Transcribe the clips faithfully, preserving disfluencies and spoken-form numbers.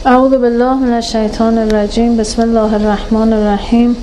اعوذ بالله من الشیطان الرجیم. بسم الله الرحمن الرحیم.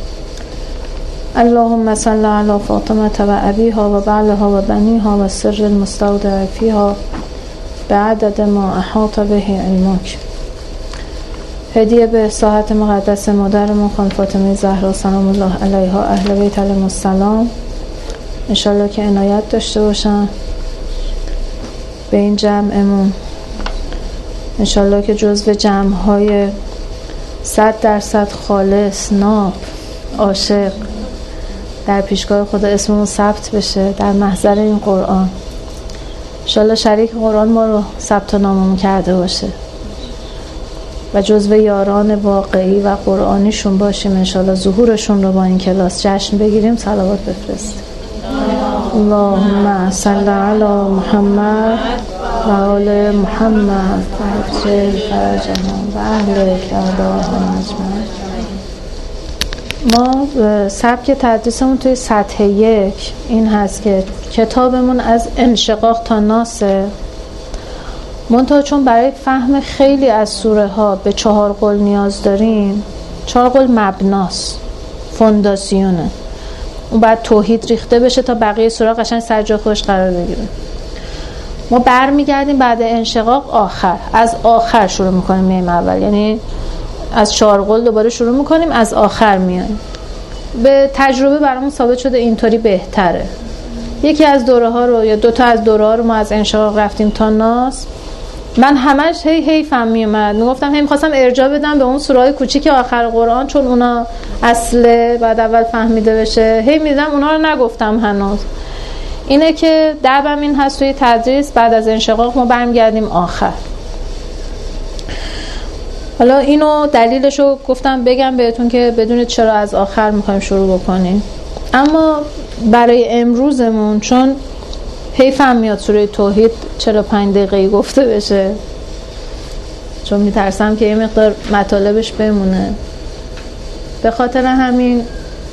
اللهم صل علی فاطمه و ابیها و بعلها و بنیها و سر المستودع فیها بعدد ما احاط به علمک. هدیه به ساحت مقدس مادرمون خانم فاطمه زهرا سلام الله علیها، اهل بیت علیهم السلام، انشالله که عنایت داشته باشن به این جمعمون، انشالله که جزو جمعهای صد درصد خالص، ناب، عاشق در پیشگاه خدا اسممون ثبت بشه در محضر این قرآن. انشالله شریک قرآن ما رو ثبت ناممون کرده باشه و جزو یاران واقعی و قرآنیشون باشیم. انشالله ظهورشون رو با این کلاس جشن بگیریم. صلوات بفرستیم. اللهم صل علی محمد و آل محمد و عجل فرجهم و اهل کرداهم اجمعین. ما سبک تدریسمون توی سطح یک این هست که کتابمون از انشقاق تا ناسه، منتها چون برای فهم خیلی از سوره ها به چهار قول نیاز داریم. چهار قول مبناست، فونداسیونه، اون باید توحید ریخته بشه تا بقیه سوره قشنگ سر جای خودش قرار بگیره. ما برمیگردیم بعد انشقاق آخر، از آخر شروع میکنیم میم اول، یعنی از چهار قول دوباره شروع میکنیم، از آخر میایم. به تجربه برامون ثابت شده اینطوری بهتره. یکی از دوره ها رو یا دو تا از دوره ها رو ما از انشقاق رفتیم تا ناس. من همش هی هی فهم میومد، میگفتم هی میخواستم ارجاع بدم به اون سوره‌های کوچیک آخر قرآن چون اونا اصله بعد اول فهمیده بشه. هی میدم اونا رو نگفتم هنوز. اینه که دعوام این هست توی تدریس بعد از انشقاق ما برمیگردیم آخر. حالا اینو دلیلشو گفتم بگم بهتون که بدونید چرا از آخر میخوایم شروع بکنیم. اما برای امروزمون چون حیفم میاد سوره توحید چرا پنج دقیقه‌ای گفته بشه، چون میترسم که یه مقدار مطالبش بمونه، به خاطر همین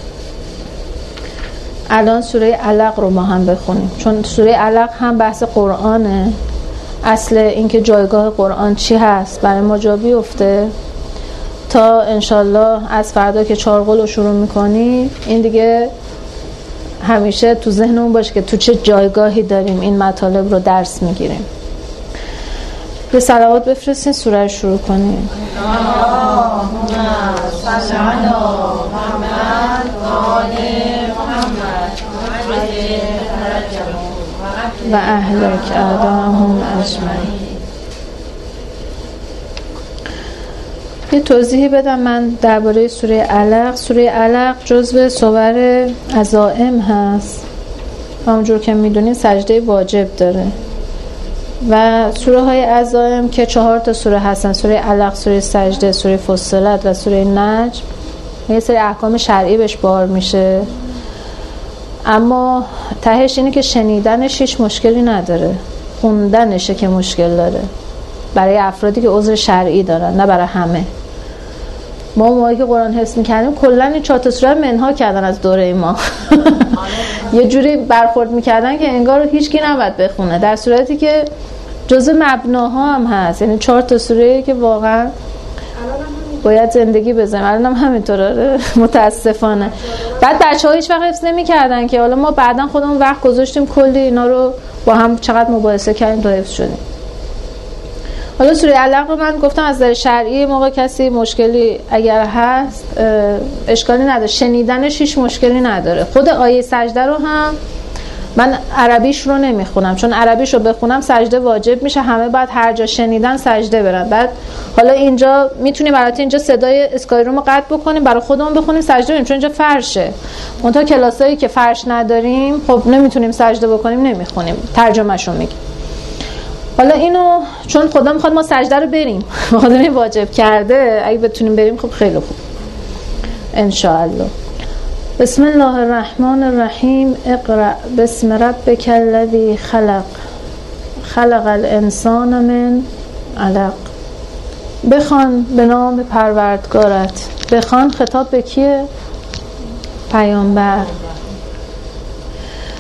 الان سوره علق رو ما هم بخونیم، چون سوره علق هم بحث قرآنه. اصل اینکه جایگاه قرآن چی هست برای ما جا بیفته تا انشالله از فردا که چهار قول رو شروع میکنی این دیگه همیشه تو ذهنمون باشه که تو چه جایگاهی داریم این مطالب رو درس میگیریم. یه صلوات بفرستین سوره رو شروع کنیم. اللهم صل علی محمد و آل محمد و اهلک اعداهم اجمعین. یه توضیحی بدم من درباره سوره علق. سوره علق جزو سور عزائم هست، همونجور که میدونین سجده واجب داره و سوره های عزائم که چهار تا سوره هستن، سوره علق، سوره سجده، سوره فصلت و سوره نجم، یه سری احکام شرعی بهش بار میشه. اما تهش اینه که شنیدنش هیچ مشکلی نداره، خوندنشه که مشکل داره برای افرادی که عذر شرعی دارن، نه برای همه. ما موقعی که قرآن حفظ می‌کردیم کلاً این چهار تا سوره منها کردن از دوره ما. یه جوری برخورد می‌کردن که انگار هیچ کی نباید بخونه، در صورتی که جزء مبناها هم هست. یعنی چهار تا سوره که واقعاً باید زندگی بزنیم. الان هم همینطوره متاسفانه. بعد بچه‌ها هیچ وقت حفظ نمی‌کردن که حالا ما بعداً خودمون وقت گذاشتیم کلی اینا رو با هم چقدر مباحثه کردیم تا حفظ شدیم. حالا سوره علق رو من گفتم از نظر شرعی موقع کسی مشکلی اگر هست اشکالی نداره، شنیدنش هیچ مشکلی نداره. خود آیه سجده رو هم من عربیش رو نمیخونم، چون عربیش رو بخونم سجده واجب میشه، همه باید هر جا شنیدن سجده برن. بعد حالا اینجا میتونیم برات اینجا صدای اسکای روم قطع بکنیم برای خودمون بخونیم سجده بریم، چون اینجا فرشه. اونتا کلاسایی که فرش نداریم خب نمیتونیم سجده بکنیم، نمیخونیم، ترجمهشو میگیم. حالا اینو چون خدا میخواد ما سجده رو بریم، خدا واجب کرده، اگه بتونیم بریم خب خیلی خوب ان شاء الله. بسم الله الرحمن الرحیم. اقرأ بسم ربک الذی خلق خلق الانسان من علق. بخوان به نام پروردگارت. بخوان خطاب به کیه؟ پیامبر.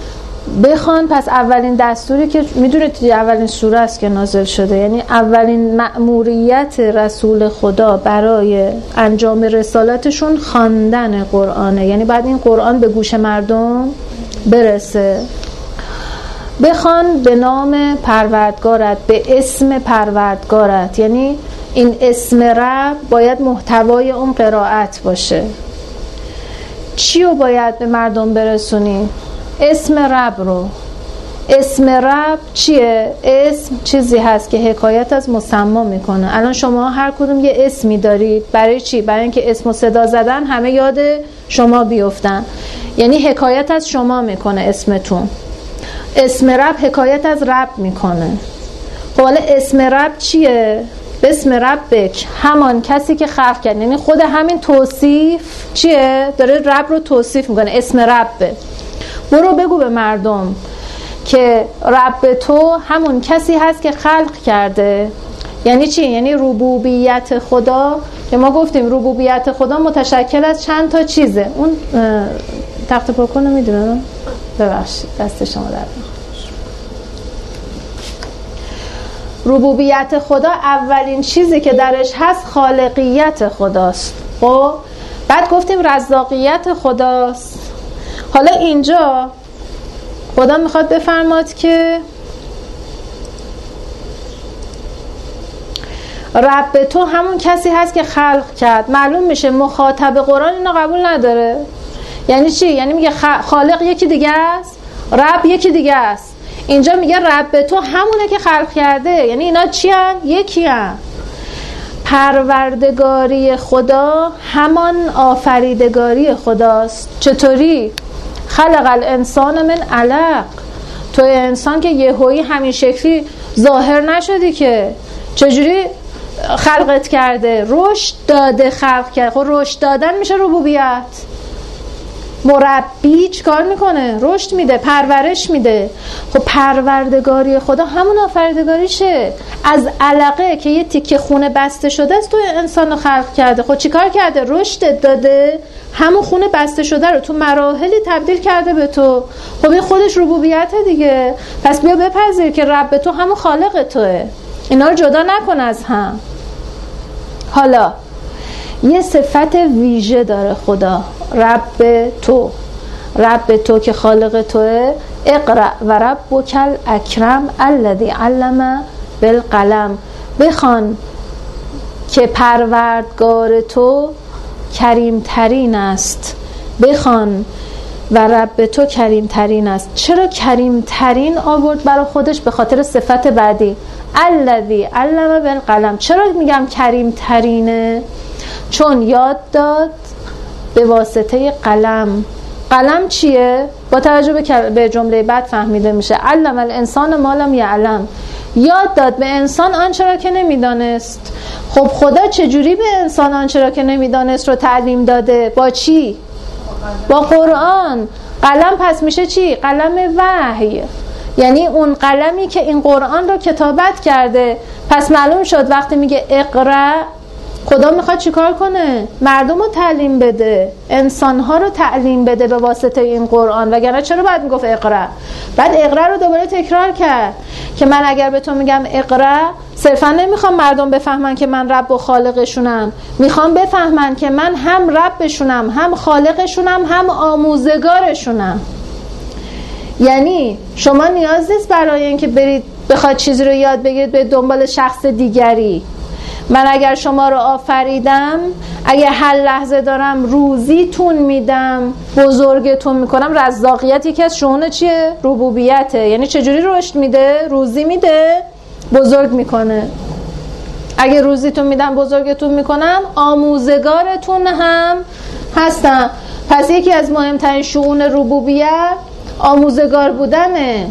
بخوان. پس اولین دستوری که میدونید اولین سوره است که نازل شده، یعنی اولین مأموریت رسول خدا برای انجام رسالتشون خواندن قرآنه، یعنی بعد این قرآن به گوش مردم برسه. بخوان به نام پروردگارت، به اسم پروردگارت، یعنی این اسم رب باید محتوای اون قرائت باشه. چی رو باید به مردم برسونی؟ اسم رب رو. اسم رب چیه؟ اسم چیزی هست که حکایت از مسما میکنه. الان شما هر کدوم یه اسمی دارید. برای چی؟ برای اینکه اسم و صدا زدن همه یاد شما بیفتن، یعنی حکایت از شما میکنه اسمتون. اسم رب حکایت از رب میکنه. خب حالا اسم رب چیه؟ اسم ربک، همان کسی که خلق کرد، یعنی خود همین توصیف چیه؟ داره رب رو توصیف میکنه. اسم ربه. برو بگو به مردم که رب تو همون کسی هست که خلق کرده. یعنی چی؟ یعنی ربوبیت خدا که ما گفتیم ربوبیت خدا متشکل از چند تا چیزه. اون تخت پاکن رو میدونم، ببخشید دست شما در ربوبیت خدا اولین چیزی که درش هست خالقیت خداست. خب بعد گفتیم رزاقیت خداست. حالا اینجا خدا میخواد بفرماد که رب تو همون کسی هست که خلق کرد. معلوم میشه مخاطب قرآن اینو قبول نداره. یعنی چی؟ یعنی میگه خالق یکی دیگه است، رب یکی دیگه است. اینجا میگه رب تو همونه که خلق کرده، یعنی اینا چی هن؟ یکی هن. پروردگاری خدا همان آفریدگاری خداست. چطوری؟ خلق الانسان من علق. تو انسان که یهویی همین شکلی ظاهر نشدی که، چجوری خلقت کرده؟ رشد داده خلق کرده. خب رشد دادن میشه ربوبیت. مربی چیکار میکنه؟ رشد میده، پرورش میده. خب پروردگاری خدا همون آفریدگاریشه. از علقه که یه تیکه خونه بسته شده است تو انسان رو خلق کرده. خب چیکار کرده؟ رشد داده، همون خونه بسته شده رو تو مراحلی تبدیل کرده به تو. خب این خودش ربوبیته دیگه. پس بیا بپذیر که رب تو همون خالق توه. اینا رو جدا نکن از هم. حالا یه صفت ویژه داره خدا، رب تو. رب تو که خالق توه. اقرأ و ربک الاکرم الذی علم بالقلم. بخوان که پروردگار تو کریم ترین است. بخوان و رب تو کریم ترین است. چرا کریم ترین آورد برای خودش؟ به خاطر صفت بعدی الذی علم بالقلم. چرا میگم کریم ترینه؟ چون یاد داد به واسطه قلم. قلم چیه؟ با توجه به جمله بعد فهمیده میشه. علم الانسان ما لم یعلم. یاد داد به انسان آنچه را که نمیدانست. خب خدا چجوری به انسان آنچه را که نمیدانست رو تعلیم داده؟ با چی؟ با قرآن. قلم پس میشه چی؟ قلم وحی، یعنی اون قلمی که این قرآن رو کتابت کرده. پس معلوم شد وقتی میگه اقرأ، خدا میخواد چیکار کنه؟ مردم رو تعلیم بده، انسانها رو تعلیم بده به واسطه این قرآن. وگرنه چرا باید میگفت اقرأ؟ بعد اقرأ رو دوباره تکرار کرد که من اگر به تو میگم اقرأ، صرفا نمیخوام مردم بفهمن که من رب و خالقشونم، میخوام بفهمن که من هم ربشونم، هم خالقشونم، هم آموزگارشونم. یعنی شما نیاز نیست برای اینکه برید بخواد چیزی رو یاد بگیرید به دنبال شخص دیگری. من اگر شما رو آفریدم، اگر هر لحظه دارم روزیتون میدم، بزرگتون میکنم. رزاقیت یکی از شؤون چیه؟ ربوبیته. یعنی چجوری رشد میده؟ روزی میده، بزرگ میکنه. اگر روزیتون میدم، بزرگتون میکنم، آموزگارتون هم هستم. پس یکی از مهمترین شؤون ربوبیت آموزگار بودنه،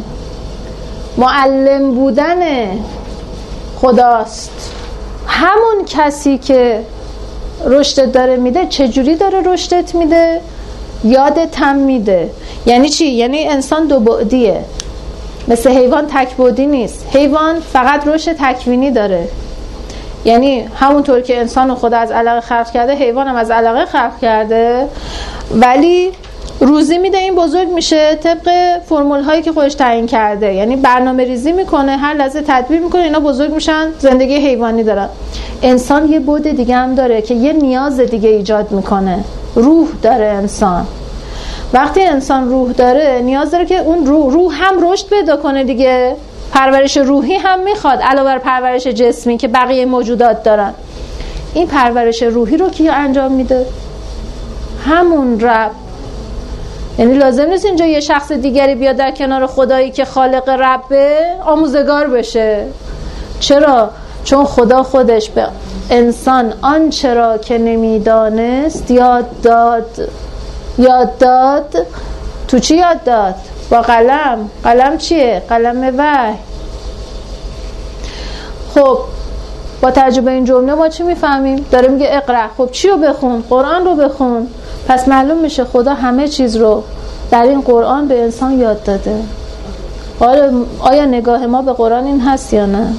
معلم بودنه خداست. همون کسی که رشدت داره میده، چجوری داره رشدت میده؟ یادت هم میده. یعنی چی؟ یعنی انسان دو بعدیه، مثل حیوان تک بعدی نیست. حیوان فقط رشد تکوینی داره، یعنی همونطور که انسان خدا از علقه خلق کرده، حیوان هم از علقه خلق کرده، ولی روزی میده، این بزرگ میشه طبق فرمول هایی که خودش تعیین کرده، یعنی برنامه ریزی میکنه، هر لحظه تدبیر میکنه، اینا بزرگ میشن، زندگی حیوانی دارن. انسان یه بعد دیگه هم داره که یه نیاز دیگه ایجاد میکنه. روح داره انسان. وقتی انسان روح داره نیاز داره که اون روح, روح هم رشد پیدا کنه دیگه. پرورش روحی هم میخواد علاوه بر پرورش جسمی که بقیه موجودات دارن. این پرورش روحی رو کی انجام میده؟ همون رب. یعنی لازم نیست اینجا یه شخص دیگری بیاد در کنار خدایی که خالق ربه آموزگار بشه. چرا؟ چون خدا خودش به انسان آنچه را که نمیدانست یاد داد. یاد داد تو چی یاد داد؟ با قلم. قلم چیه؟ قلم وحی. خب با تجربه این جمله ما چی میفهمیم؟ داره میگه اقرا. خب چی رو بخون؟ قرآن رو بخون. پس معلوم میشه خدا همه چیز رو در این قرآن به انسان یاد داده. آیا نگاه ما به قرآن این هست یا نه؟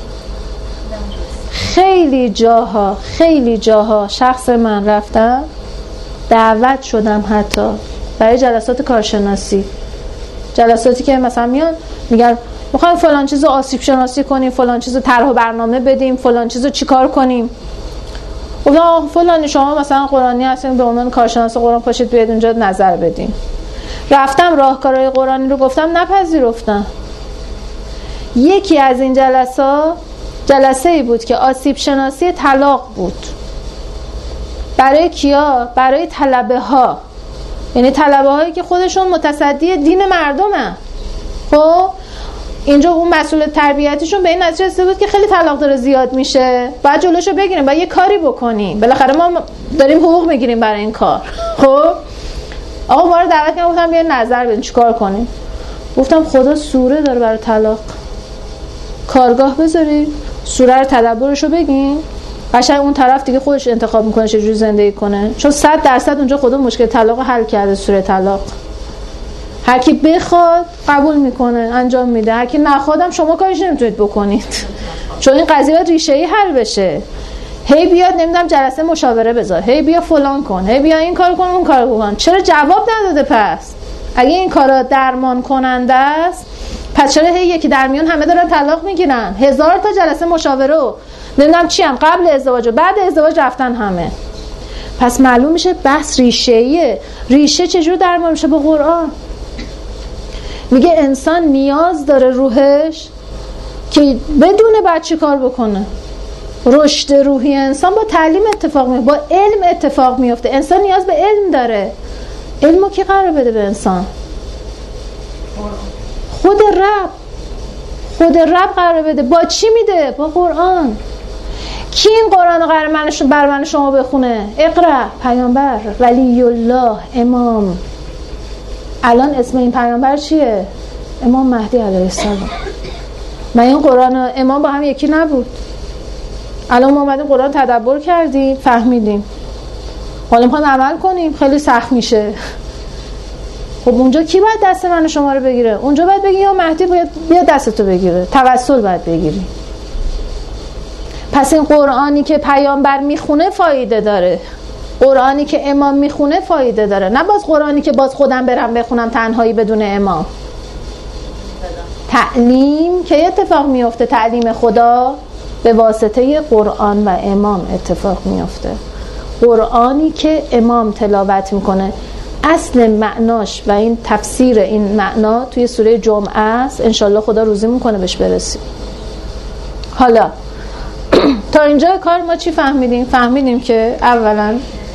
خیلی جاها خیلی جاها شخص من رفتم دعوت شدم حتی برای جلسات کارشناسی، جلساتی که مثلا میان میگن میخوایم فلان چیزو آسیب شناسی کنیم، فلان چیزو طرح و برنامه بدیم، فلان چیزو چیکار کنیم. گفتم فلانی شما مثلا قرآنی هستین، به عنوان کارشناس قرآن پاشید بیاید اونجا نظر بدین. رفتم راهکارهای قرآنی رو گفتم، نپذیرفتن. یکی از این جلسات جلسه ای بود که آسیب شناسی طلاق بود. برای کیا؟ برای طلبه ها، یعنی طلبه هایی که خودشون متصدی دین مردمن. خب اینجا اون مسئول تربیتیشون به این نتیجه رسیده بود که خیلی طلاق داره زیاد میشه، باید جلوشو بگیریم، باید یه کاری بکنیم، بالاخره ما داریم حقوق میگیریم برای این کار. خب آقا ما رو دعوت کردن، گفتم بیا نظر بدین چیکار کنیم. گفتم خدا سوره داره برای طلاق، کارگاه بذارید سوره رو تدبرشو بگین، قشنگ اون طرف دیگه خودش انتخاب میکنه چجوری زندگی کنه، چون صد درصد اونجا خدا مشکل طلاق حل کرده. سوره طلاق هر کی بخواد قبول میکنه انجام میده، هر کی نخوادم شما کارش نمیتونید بکنید، چون این قضیه باید ریشه‌ای حل بشه. هی بیاد نمیدونم جلسه مشاوره بذار، هی بیا فلان کن، هی بیا این کار کن اون کار کن. چرا جواب نداده؟ پس اگه این کارا درمان کننده است، پس چرا هی یکی در میون همه دارن طلاق میگیرن؟ هزار تا جلسه مشاوره و نمیدونم چی هم قبل ازدواج و بعد ازدواج رفتن همه. پس معلوم میشه بحث ریشه‌ایه. ریشه چجور درمان میشه؟ با قرآن. میگه انسان نیاز داره روحش که بدونه بعد چی کار بکنه. رشد روحی انسان با تعلیم اتفاق میفته، با علم اتفاق میفته. انسان نیاز به علم داره. علمو کی قرار بده به انسان؟ خود رب. خود رب قرار بده. با چی میده؟ با قرآن. کی این قرآن رو قرار من بر من شما بخونه؟ اقرا. پیامبر، ولی الله، امام. الان اسم این پیامبر چیه؟ امام مهدی علیه السلام. من این قرآن و امام با هم یکی نبود. الان ما اومدیم قرآن تدبر کردیم، فهمیدیم، حالا میخوایم عمل کنیم، خیلی سخت میشه. خب اونجا کی باید دست من شما رو بگیره؟ اونجا باید بگی یا مهدی باید بیا دستتو بگیره، توسل باید بگیری. پس این قرآنی که پیامبر میخونه فایده داره، قرآنی که امام میخونه فایده داره، نه باز قرآنی که باز خودم برم بخونم تنهایی بدون امام. تعلیم که اتفاق میفته، تعلیم خدا به واسطه قرآن و امام اتفاق میفته. قرآنی که امام تلاوت میکنه، اصل معناش و این تفسیر این معنا توی سوره جمعه است. انشالله خدا روزی میکنه بهش برسیم. حالا تا اینجا کار ما چی فهمیدیم؟ فهمیدیم که اولا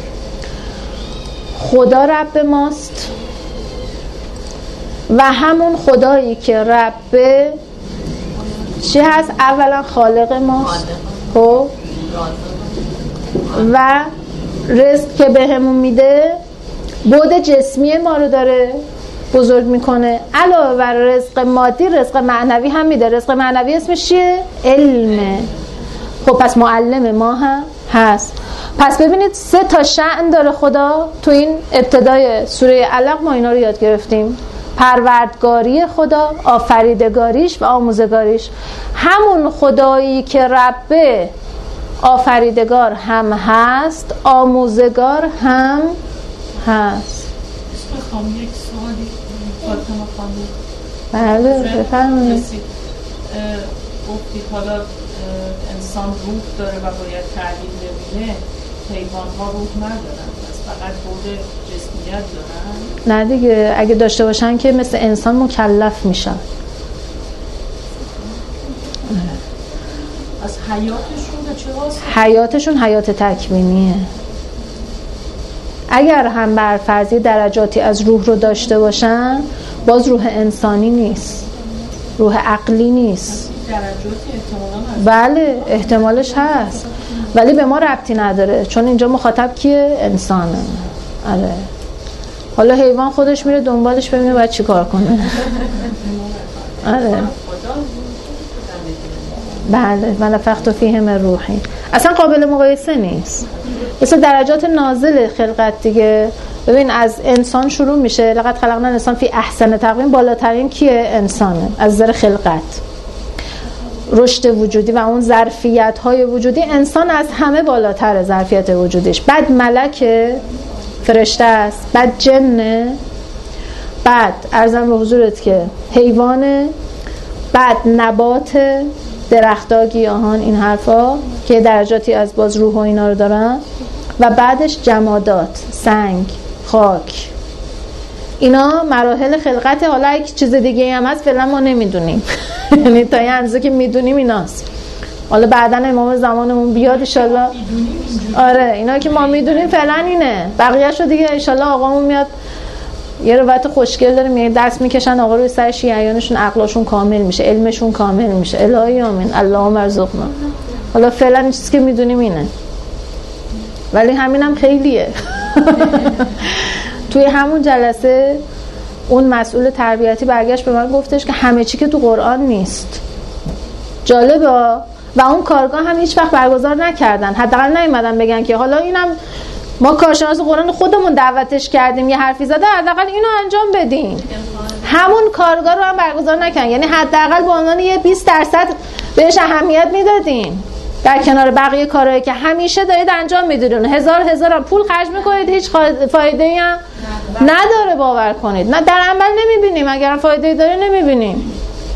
خدا رب ماست و همون خدایی که رب چی هست؟ اولا خالق ماست. خب و رزق که به همون میده بعد جسمی ما رو داره بزرگ میکنه، علاوه بر رزق مادی رزق معنوی هم میده. رزق معنوی اسمش چیه؟ علمه. خب پس معلم ما هم هست. پس ببینید سه تا شأن داره خدا. تو این ابتدای سوره علق ما اینا رو یاد گرفتیم: پروردگاری خدا، آفریدگاریش و آموزگاریش. همون خدایی که ربه آفریدگار هم هست، آموزگار هم هست. میخوام یک سوالی فاطمه خانم. بله بفرمایید. گفتید حالا انسان روح داره و باید تعلیم ببینه، حیوان ها روح ندارن، پس فقط بود جسمیت دارن؟ نه دیگه، اگه داشته باشن که مثل انسان مکلف میشن. از حیاتشون چه واسه؟ حیاتشون حیات تکوینیه. اگر هم بر فرضی درجاتی از روح رو داشته باشن، باز روح انسانی نیست، روح عقلی نیست. درجاتی احتمالاً هست. بله احتمالش هست، ولی به ما ربطی نداره، چون اینجا مخاطب کیه؟ انسانه. آره. حالا حیوان خودش میره دنبالش ببینه باید چی کار کنه. آره. بله ونفخت فیه من روحی. اصلا قابل مقایسه نیست. مثل درجات نازل خلقت دیگه. ببین از انسان شروع میشه، لقد خلقنا الانسان فی احسن تقویم. بالاترین کیه؟ انسانه از نظر خلقت، رشد وجودی و اون ظرفیت های وجودی. انسان از همه بالاتره ظرفیت وجودیش. بعد ملک فرشته است، بعد جنه، بعد عرضم به حضورت که حیوانه، بعد نبات، درخت‌ها، گیاهان، این حرفا که درجاتی از باز روح و اینا رو دارن، و بعدش جمادات، سنگ، خاک. اینا مراحل خلقت. حالا اگه چیز دیگه هم هست فعلا ما نمیدونیم. یعنی تا یه اندازه که میدونیم ایناست. حالا بعداً امام زمانمون بیاد ان شاءالله. آره اینا که ما میدونیم فعلا اینه. بقیه‌شو دیگه ان شاءالله آقامون میاد یه روایت خوشگل داره، میگه دست میکشن آقا روی سر شیعیانشون، عقلشون کامل میشه، علمشون کامل میشه. الهی آمین اللهم ارزقنا. حالا فعلا این چیزی که میدونیم اینه، ولی همینم خیلیه. توی همون جلسه اون مسئول تربیتی برگشت به من گفتش که همه چی که تو قرآن نیست. جالبه. و اون کارگاه هم هیچ وقت برگزار نکردن، حداقل نیومدن بگن که حالا اینم ما کارشناس قرآن خودمون دعوتش کردیم یه حرفی زده، حداقل اینو انجام بدین. همون کارگاه رو هم برگزار نکردن، یعنی حداقل به عنوان یه بیست درصد بهش اهمیت میدادین در کنار بقیه کارهایی که همیشه دارید انجام میدید. هزار هزار پول خرج میکنید، هیچ فایده‌ای هم نداره. باور کنید نه در عمل نمیبینیم، اگرم فایده‌ای داره نمیبینیم.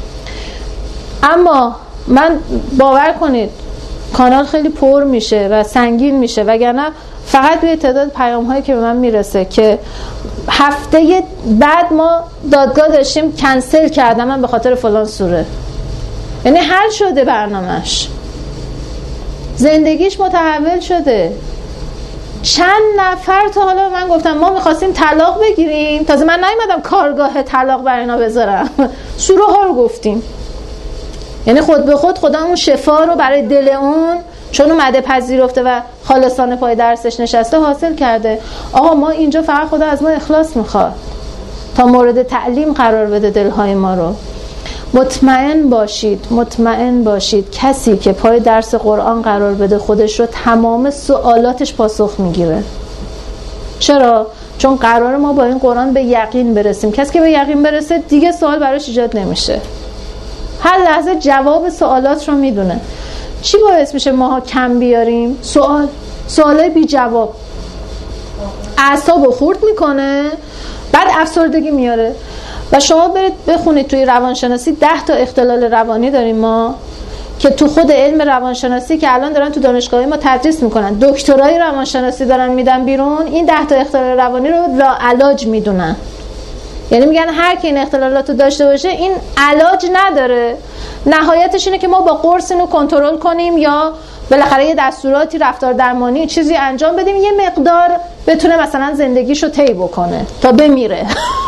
اما من باور کنید کانال خیلی پر میشه و سنگین میشه، وگرنه فقط به تعداد پیام هایی که به من میرسه که هفته بعد ما دادگاه داشتیم کنسل کردم من به خاطر فلان سوره. یعنی حل شده برنامهش، زندگیش متحول شده. چند نفر تا حالا من گفتم ما میخواستیم طلاق بگیریم، تازه من نیومدم کارگاه طلاق بر اینا بذارم، سوره ها رو گفتیم. یعنی خود به خود خدا اون شفا رو برای دل اون، چون اومده پذیرفته و خالصانه پای درسش نشسته، حاصل کرده. آقا ما اینجا فقط خدا از ما اخلاص میخواد تا مورد تعلیم قرار بده دلهای ما رو. مطمئن باشید مطمئن باشید کسی که پای درس قرآن قرار بده خودش رو تمام سوالاتش پاسخ میگیره. چرا؟ چون قرار ما با این قرآن به یقین برسیم. کسی که به یقین برسه دیگه سوال براش ایجاد نمیشه، هر لحظه جواب سوالات رو میدونه. چی باعث میشه ماها کم بیاریم؟ سوال سوالای بی جواب اعصابو خورد میکنه، بعد افسردگی میاره. و شما برید بخونید توی روانشناسی ده تا اختلال روانی داریم ما که تو خود علم روانشناسی که الان دارن تو دانشگاهی ما تدریس میکنن، دکترای روانشناسی دارن میدن بیرون، این ده تا اختلال روانی رو لاعلاج میدونن. یعنی میگن هر کی این اختلالات رو داشته باشه این علاج نداره، نهایتش اینه که ما با قرص اینو کنترل کنیم یا بالاخره یه دستوراتی رفتار درمانی چیزی انجام بدیم یه مقدار بتونه مثلا زندگیشو طی بکنه تا بمیره.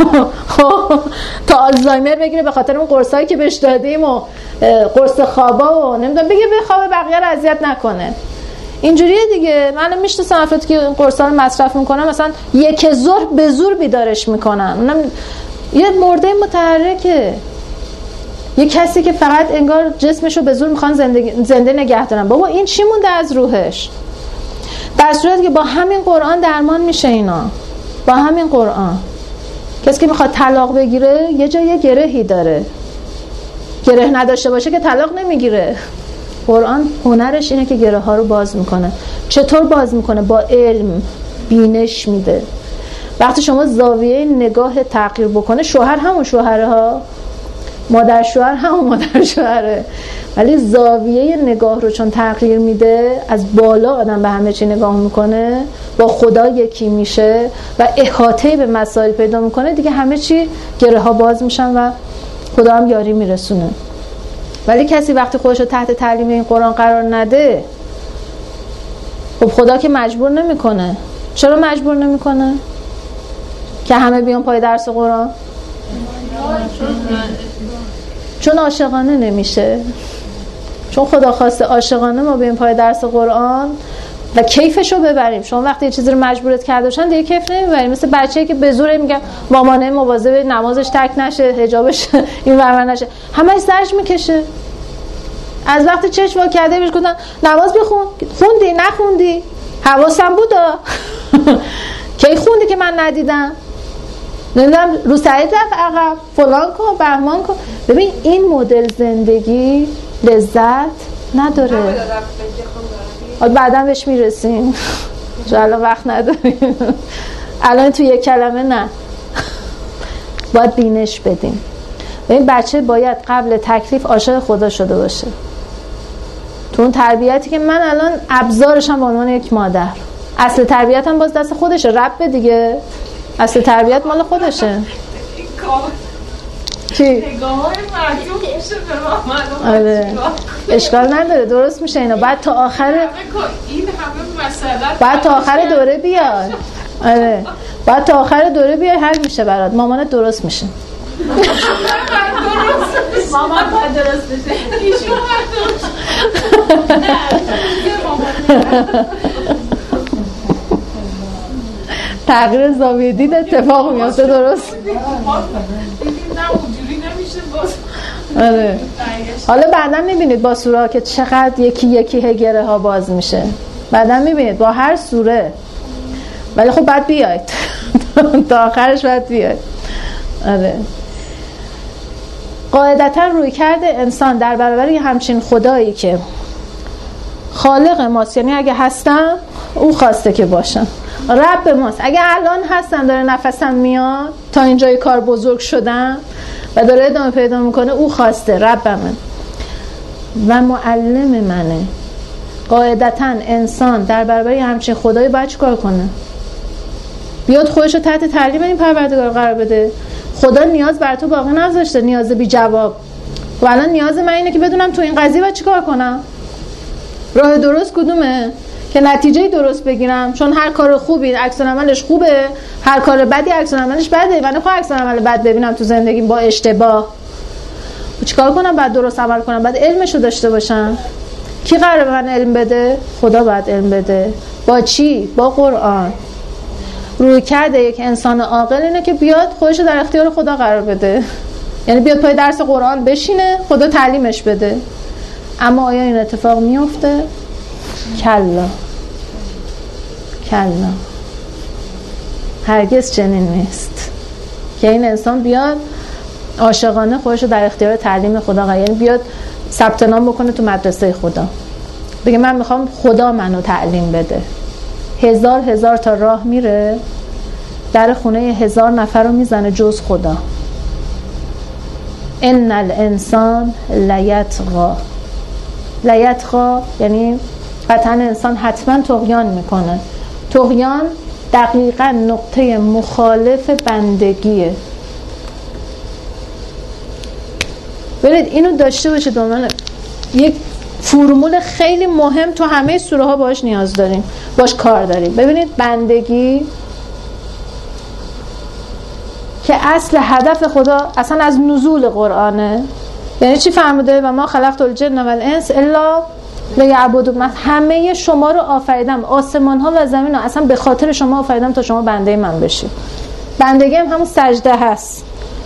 تا آلزایمر بگیره به خاطر اون قرصایی که بهش دادیم و قرص خوابا و نمیدونم بگه بخوابه بقیه رو اذیت نکنه. اینجوریه دیگه. من میشناسم افرادی که قرصا رو مصرف میکنن، مثلا یک ظهر به زور بیدارش میکنن، اونم یه مرده متحرکه، یه کسی که فقط انگار جسمشو به زور میخوان زنده زنده نگه دارن. بابا این چی مونده از روحش؟ در صورتی که با همین قرآن درمان میشه اینا، با همین قرآن. کسی که میخواد طلاق بگیره یه جا یه گرهی داره، گره نداشته باشه که طلاق نمیگیره. قرآن هنرش اینه که گره ها رو باز میکنه. چطور باز میکنه؟ با علم بینش میده. وقتی شما زاویه نگاه تغییر بکنه، شوهر همون شوهره ها، مادر شوهر همون مادر شوهره، ولی زاویه نگاه رو چون تغییر میده، از بالا آدم به همه چی نگاه میکنه، با خدا یکی میشه و احاطه به مسائل پیدا میکنه، دیگه همه چی گره ها باز میشن و خدا هم یاری میرسونه. ولی کسی وقتی خودش رو تحت تعلیم این قرآن قرار نده، خب خدا که مجبور نمیکنه. چرا مجبور نمیکنه؟ که همه بیان پای درس قرآن؟ چون عاشقانه نمیشه. چون خدا خواسته عاشقانه ما بیان پای درس قرآن و کیفشو ببریم. شما وقتی یه چیزی رو مجبورت کرده باشن دیگه کیف نمیبریم. مثل بچه‌ای که به زور میگن مامانه مواظب نمازش تک نشه، حجابش این ور نشه، همش سرش میکشه. از وقتی چشم وا کرده بهش گفتن نماز بخون، خوندی نخوندی؟ حواسم بودا. کی خوندی که من ندیدم؟ نمیدونم رو سعید رفت عقب، فلان کن، بهمان کن. ببین این مدل زندگی لذت نداره. بعدا بهش میرسیم، چون الان وقت نداریم. الان تو یک کلمه نه، باید بینش بدیم. این بچه باید قبل تکلیف عاشق خدا شده باشه. تو اون تربیتی که من الان ابزارشم به عنوان یک مادر، اصل تربیتم باز دست خودشه. رب دیگه اصل تربیت مال خودشه. چی؟ نگاه های مردم میشه به ما. آره اشکال نداره، درست میشه اینا. بعد تا آخر این همه مسئله بعد تا آخر دوره بیاد. آره بعد تا آخر دوره بیای حل میشه برات. مامانت درست میشه. مامان باید درست بشه. ایشون باید تغییر زاویه دید اتفاق میفته. درست دیدیم نه اونجوری نمیشه باز. آره حالا بعدا میبینید با سوره که چقدر یکی یکی هگره ها باز میشه. بعدا میبینید با هر سوره. ولی خب بعد بیاید تا آخرش بعد بیاید. آره قاعدتا روی کرده انسان در برابر یه همچین خدایی که خالق ماست، یعنی اگه هستم او خواسته که باشم، رب ماست، اگه الان هستم داره نفسم میاد تا اینجای کار بزرگ شدم و داره ادامه پیدا میکنه، او خواسته، ربمه و معلم منه. قاعدتا انسان در برابر یه همچین خدایی باید چیکار کنه؟ بیاد خودش رو تحت تعلیم این پروردگار قرار بده. خدا نیاز بر تو باقی نذاشته، نیاز بی جواب. و الان نیاز من اینه که بدونم تو این قضیه باید چیکار کنم، راه درست کدومه که نتیجه درست بگیرم. چون هر کار خوبی عکس العملش خوبه، هر کار بدی عکس العملش بده. من نمیخوام عکس العمل بد ببینم تو زندگیم با اشتباه. چیکار کنم؟ بعد درست عمل کنم، بعد علمشو داشته باشم. کی قراره به من علم بده؟ خدا باید علم بده. با چی؟ با قرآن. روی کرده یک انسان عاقل اینه که بیاد خودشو در اختیار خدا قرار بده، یعنی بیاد پای درس قرآن بشینه، خدا تعلیمش بده. اما آیا این اتفاق میفته؟ کلا کلا هرگز چنین نیست که این انسان بیاد عاشقانه خودشو در اختیار تعلیم خدا قرار، یعنی بیاد ثبت نام بکنه تو مدرسه خدا، بگه من میخوام خدا منو تعلیم بده. هزار هزار تا راه میره، در خونه هزار نفر رو میزنه جز خدا. ان الانسان لیطغی. لیطغی یعنی قطعا انسان حتما طغیان میکنه. طغیان دقیقا نقطه مخالف بندگیه. برید اینو داشته باشید، عنوان یک فرمول خیلی مهم تو همه سوره ها باش نیاز داریم، باش کار داریم. ببینید بندگی که اصل هدف خدا اصلا از نزول قرآنه. یعنی چی فرموده؟ و ما خلقت الجن والانس الا لیعبدون. من همه شما رو آفریدم، آسمان ها و زمین ها اصلا به خاطر شما آفریدم تا شما بنده من بشید. بندگی هم همون سجده هست.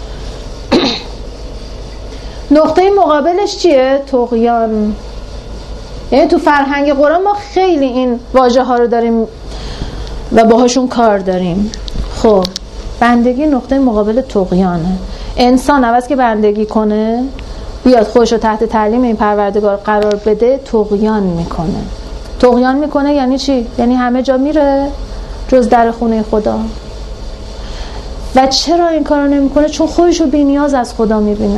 نقطه مقابلش چیه؟ طغیان. یعنی تو فرهنگ قرآن ما خیلی این واژه ها رو داریم و باهاشون کار داریم. خب بندگی نقطه مقابل طغیانه. انسان عوض که بندگی کنه بیاد خودش رو تحت تعلیم این پروردگار قرار بده، طغیان میکنه. طغیان میکنه یعنی چی؟ یعنی همه جا میره جز در خونه خدا. و چرا این کارو نمیکنه؟ چون خودشو بی‌نیاز از خدا میبینه.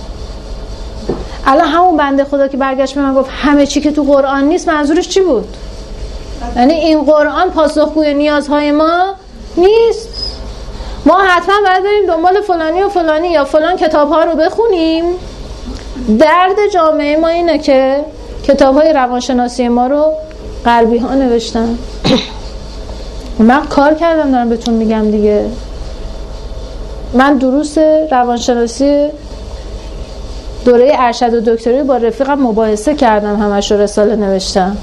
الان همون بنده خدا که برگشت به من گفت همه چی که تو قرآن نیست، منظورش چی بود؟ یعنی این قرآن پاسخگوی نیازهای ما نیست. ما حتما باید بریم دنبال فلانی و فلانی یا فلان کتاب‌ها رو بخونیم. درد جامعه ما اینه که کتاب‌های روانشناسی ما رو غربی ها نوشتن. من کار کردم دارم بهتون میگم دیگه. من دروس روانشناسی دوره ارشد و دکتری با رفیقم مباحثه کردم، همش رو رساله نوشتم،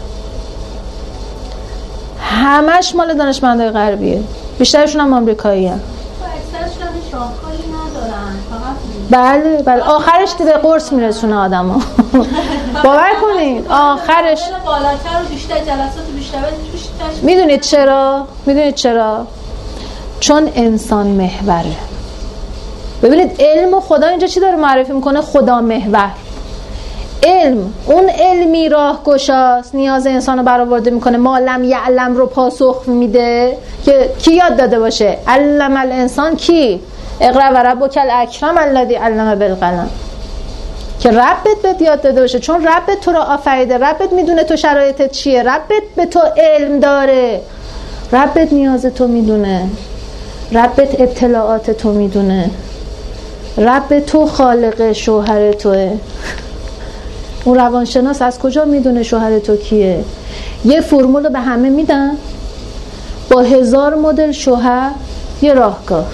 همش مال دانشمندای غربیه، بیشترشون هم آمریکایی هم. اکثرشون هم شاهکاری ندارن، فقط بله بله آخرش به قرص میرسونه آدمو. باور کنید آخرش بالاتر و بیشتر جلسات بیشتر بیشتر. میدونید چرا؟ میدونید چرا؟ چون انسان محوره. ببینید علم و خدا اینجا چی داره معرفی میکنه؟ خدا محور. علم اون علمی راهگشاست، نیاز انسان رو برآورده میکنه، ما لم یعلم رو پاسخ میده که کی یاد داده باشه؟ علم الانسان کی؟ اقرأ و ربک الاکرم الذی علم بالقلم، که ربت بهت یاد داده باشه، چون ربت تو رو آفریده، ربت میدونه تو شرایطت چیه، ربت به تو علم داره، ربت نیاز تو میدونه، ربت اطلاعات تو میدونه، رب تو خالق شوهر توه. اون روانشناس از کجا میدونه شوهر تو کیه؟ یه فرمول به همه میدن، با هزار مدل شوهر یه راهکار.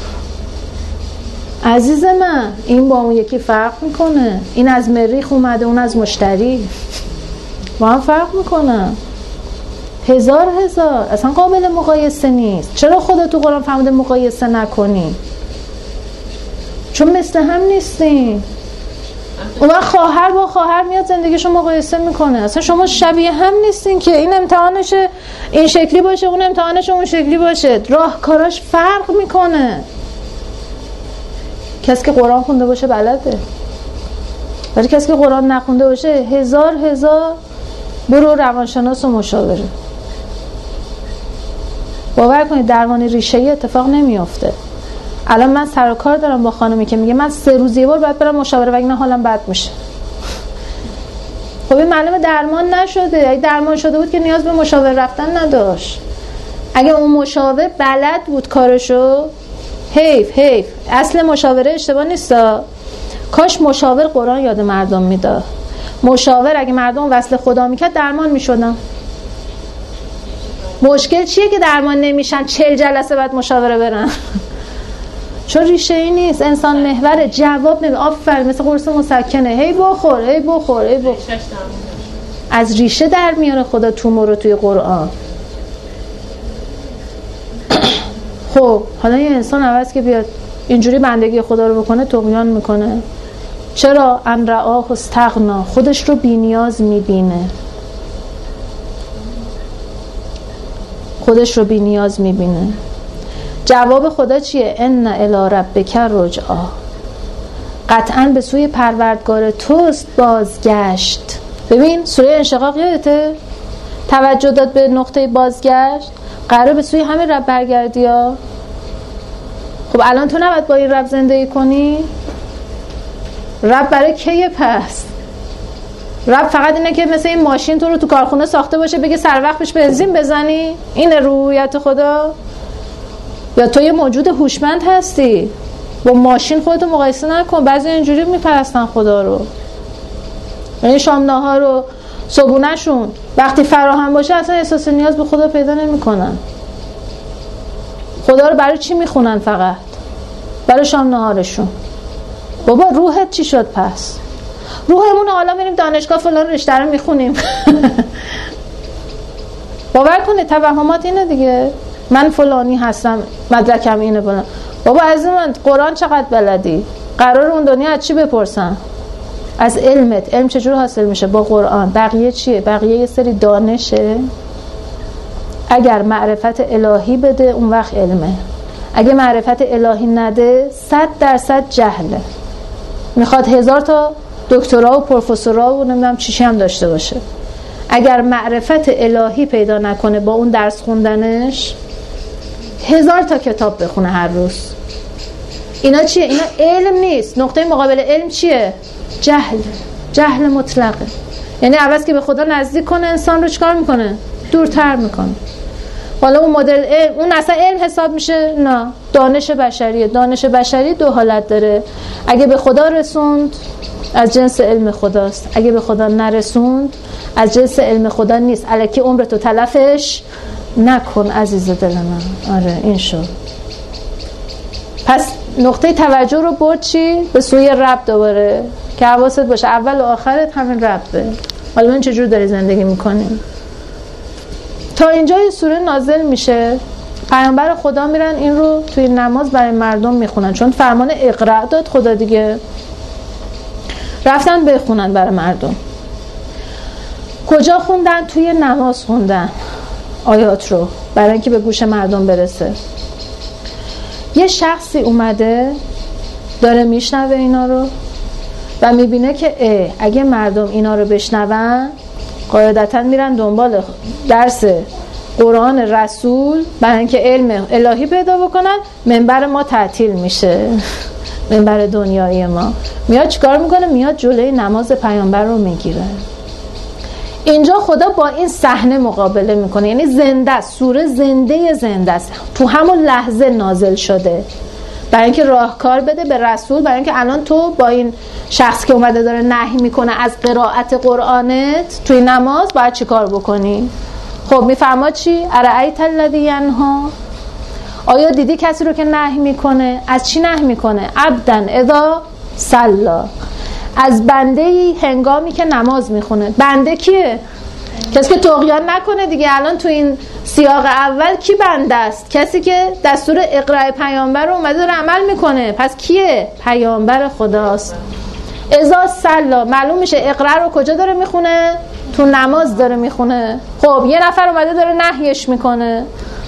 عزیز من این با اون یکی فرق میکنه، این از مریخ اومده اون از مشتری، با هم فرق میکنن، هزار هزار، اصلا قابل مقایسه نیست. چرا خدا تو قرآن فرموده مقایسه نکنی؟ چون مثل هم نیستین. اون وقت خواهر با خواهر میاد زندگیشو مقایسه میکنه، اصلا شما شبیه هم نیستین که این امتحانش این شکلی باشه اون امتحانش اون شکلی باشه، راهکاراش فرق میکنه. کسی که قرآن خونده باشه بلده، ولی کسی که قرآن نخونده باشه هزار هزار برو روانشناس و مشاوره. باور کنید درمان ریشه‌ای اتفاق نمیافته. الان من سر و کار دارم با خانمی که میگه من سه روز یه بار باید برم مشاوره وگرنه حالم بد میشه. خب این معلومه درمان نشده. اگه درمان شده بود که نیاز به مشاوره رفتن نداشت. اگه اون مشاور بلد بود کارشو، حیف حیف. اصل مشاوره اشتباه نیستا. کاش مشاور قرآن یاد مردم میداد. مشاور اگه مردم وصل خدا میکرد درمان میشدن. مشکل چیه که درمان نمیشن؟ چهل جلسه بعد مشاوره برن. چون ریشه ای نیست، انسان محور، جواب نمی آفر مثل قرص مسکنه، هی بخور هی بخور هی بخور. از ریشه در میاره خدا تومور رو توی قرآن. خب حالا یه انسان عوض که بیاد اینجوری بندگی خدا رو بکنه طغیان میکنه. چرا؟ ان رآه استغنا، خودش رو بی نیاز میبینه، خودش رو بی نیاز میبینه. جواب خدا چیه؟ ان الی ربک رجعا، قطعا به سوی پروردگار توست بازگشت. ببین سوره انشقاق یادته؟ توجه داد به نقطه بازگشت، قراره به سوی همین رب برگردی ها. خب الان تو نباید با این رب زندگی کنی؟ رب برای کیه پس؟ رب فقط اینه که مثل این ماشین تو رو تو کارخونه ساخته باشه بگه سر وقت بهش بنزین بزنی؟ اینه ربوبیت خدا؟ یا تو یه موجود هوشمند هستی؟ با ماشین خودتو مقایسه نکن. بعضی اینجوری میپرستن خدا رو، یعنی شام نهار رو صبحونه‌شون وقتی فراهم باشه اصلا احساس نیاز به خدا پیدا نمیکنن. خدا رو برای چی میخونن؟ فقط برای شام نهارشون. بابا روحت چی شد پس؟ روحمون حالا میریم دانشگاه فلان رشته رو میخونیم. باور کنید توهمات اینه دیگه، من فلانی هستم مدرکم اینه فلان. بابا عزیز من قرآن چقدر بلدی؟ قرار اون دنیا از چی بپرسن؟ از علمت. علم چجور حاصل میشه؟ با قرآن. بقیه چیه؟ بقیه یه سری دانشه. اگر معرفت الهی بده اون وقت علمه، اگه معرفت الهی نده صد درصد جهله. میخواد هزار تا دکترا و پروفسورا و نمیدونم چیشی هم داشته باشه، اگر معرفت الهی پیدا نکنه با اون درس خوندنش، هزار تا کتاب بخونه هر روز اینا چیه؟ اینا علم نیست. نقطه مقابل علم چیه؟ جهل. جهل مطلقه. یعنی عوض که به خدا نزدیک کنه انسان رو چیکار میکنه؟ دورتر میکنه. حالا اون مدل علم، اون اصلا علم حساب میشه؟ نه، دانش بشریه. دانش بشری دو حالت داره. اگه به خدا رسوند از جنس علم خداست، اگه به خدا نرسوند از جنس علم خدا نیست. الکی عمرتو تلفش نکن عزیز دل من. آره این شد. پس نقطه توجه رو برد چی؟ به سوی رب دوباره که حواست باشه اول و آخرت همین ربه. حالا من چجور داری زندگی میکنیم؟ تا اینجا یه سوره نازل میشه، پیامبر خدا میرن این رو توی نماز برای مردم میخونن، چون فرمان اقرا داد خدا دیگه. رفتن بخونن برای مردم. کجا خوندن؟ توی نماز خوندن آیات رو برای اینکه به گوش مردم برسه. یه شخصی اومده داره میشنوه اینا رو و میبینه که اگه مردم اینا رو بشنون قاعدتا میرن دنبال درس قرآن رسول برای اینکه علم الهی پیدا بکنن، منبر ما تعطیل میشه. منبر دنیای ما میاد چیکار میکنه؟ میاد جلوی نماز پیامبر رو میگیره. اینجا خدا با این صحنه مقابله میکنه، یعنی زنده است. سوره زنده زنده است، تو همون لحظه نازل شده برای اینکه راهکار بده به رسول، برای اینکه الان تو با این شخص که اومده داره نهی میکنه از قرائت قرآنت توی نماز باید چی کار بکنی؟ خب میفرماد چی؟ ارأیت الذی ینها، آیا دیدی کسی رو که نهی میکنه؟ از چی نهی میکنه؟ عبدن اذا صلی، از بنده‌ای هنگامی که نماز میخونه. بنده کیه؟ کسی که طغیان نکنه دیگه. الان تو این سیاق اول کی بنده است؟ کسی که دستور اقرای پیامبر رو اومده داره عمل میکنه. پس کیه؟ پیامبر خداست. اذا صلی، معلوم میشه اقرا رو کجا داره میخونه؟ تو نماز داره میخونه. خب یه نفر اومده داره نهیش میکنه.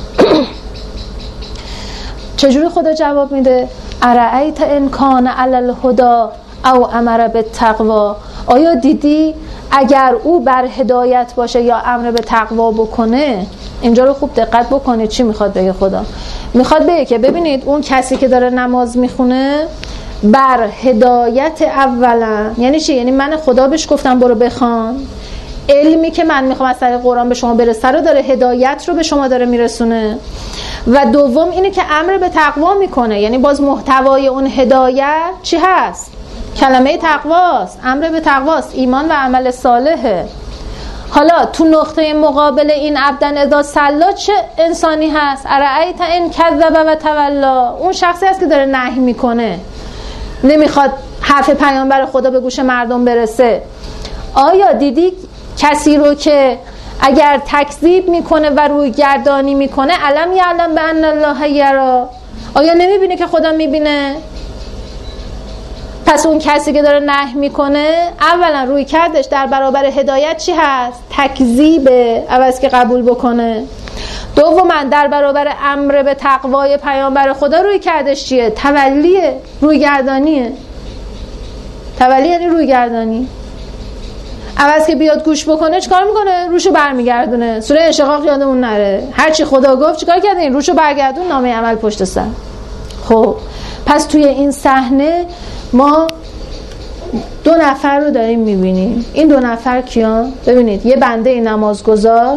چجوری خدا جواب میده؟ ارأیت ان کان علی الهدی او امر بالتقوا، آیا دیدی اگر او بر هدایت باشه یا امر به تقوا بکنه؟ اینجا رو خوب دقت بکنید چی میخواد بگه خدا. میخواد بگه که ببینید اون کسی که داره نماز میخونه بر هدایت اولا، یعنی چی؟ یعنی من خدا بهش گفتم برو بخوان، علمی که من میخوام از طریق قرآن به شما برسه رو داره، هدایت رو به شما داره میرسونه. و دوم اینه که امر به تقوا میکنه، یعنی باز محتوای اون هدایت چی هست؟ کلمه تقواست، امر به تقواست، ایمان و عمل صالحه. حالا تو نقطه مقابل این عبدن اذا صلی چه انسانی هست؟ ارأیت ان کذب و تولا، اون شخصی هست که داره نهی میکنه، نمیخواد حرف پیامبر خدا به گوش مردم برسه. آیا دیدی کسی رو که اگر تکذیب میکنه و روی گردانی میکنه، علم یعلم بان الله یرا، آیا نمیبینه که خدا میبینه؟ پس اون کسی که داره نهی میکنه اولا روی کردش در برابر هدایت چی هست؟ تکذیبه، عوض که قبول بکنه. دوما در برابر امر به تقوای پیامبر خدا روی کردش چیه؟ تولیه، روی گردانیه. تولی یعنی روی گردانی. عوض که بیاد گوش بکنه چیکار میکنه؟ روشو برمیگردونه. سوره انشقاق یادمون نره، هرچی خدا گفت چیکار کردین؟ روشو برگردون، نامه عمل پشت سر. خب پس توی این صحنه ما دو نفر رو داریم میبینیم. این دو نفر کیان؟ ببینید یه بنده نمازگزار